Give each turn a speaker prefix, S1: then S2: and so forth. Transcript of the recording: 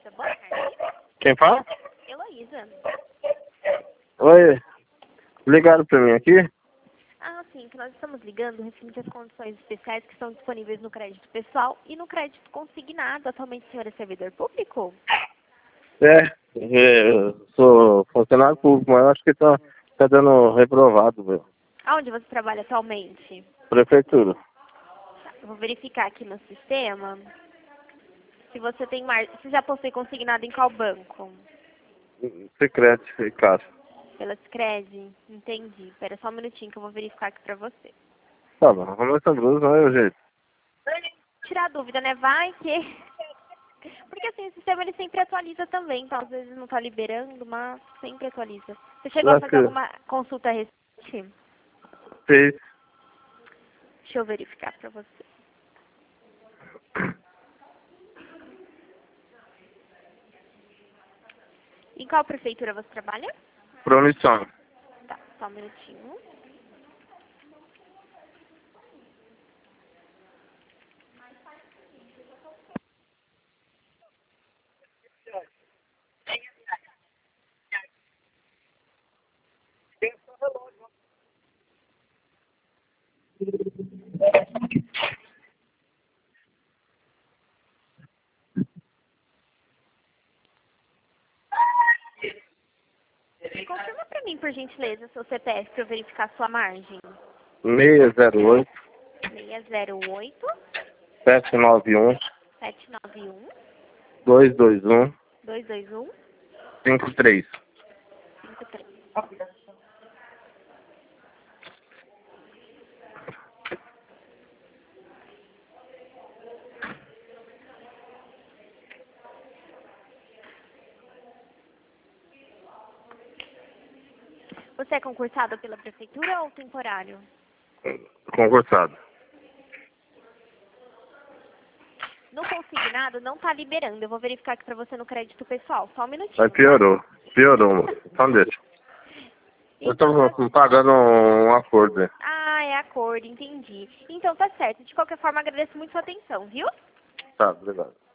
S1: Heloísa, boa tarde.
S2: Quem fala?
S1: Heloísa.
S2: Oi, ligaram pra mim aqui?
S1: Ah, sim, que nós estamos ligando referente às condições especiais que estão disponíveis no crédito pessoal e no crédito consignado. Atualmente o senhor é servidor público?
S2: Eu sou funcionário público, mas eu acho que tá dando reprovado, velho.
S1: Aonde você trabalha atualmente?
S2: Prefeitura.
S1: Eu vou verificar aqui no sistema se você tem se já possui consignado em qual banco?
S2: Secreto e caixa.
S1: Pela Sicredi? Entendi. Espera só um minutinho que eu vou verificar aqui pra você.
S2: Tá bom, arruma essa blusa, não é o jeito.
S1: Tirar a dúvida, né? Vai que... Porque assim, o sistema ele sempre atualiza também, então às vezes não tá liberando, mas sempre atualiza. Você chegou
S2: Eu
S1: a
S2: acho
S1: fazer
S2: que
S1: alguma consulta recente?
S2: fez.
S1: Deixa eu verificar pra você. Em qual prefeitura você trabalha?
S2: Promissão.
S1: Tá, só um minutinho. Confirma pra mim, por gentileza, seu CPF pra eu verificar sua margem.
S2: 608
S1: 608
S2: 791
S1: 791
S2: 221
S1: 221
S2: 53.
S1: 53. Você é concursado pela prefeitura ou temporário?
S2: Concursado.
S1: No consignado não tá liberando. Eu vou verificar aqui pra você no crédito pessoal. Só um minutinho,
S2: Mas
S1: tá?
S2: piorou, moço. Então deixa. Eu
S1: Então
S2: tô pagando um acordo.
S1: Ah, é acordo, entendi. Então tá certo. De qualquer forma, agradeço muito sua atenção, viu?
S2: Tá, obrigado.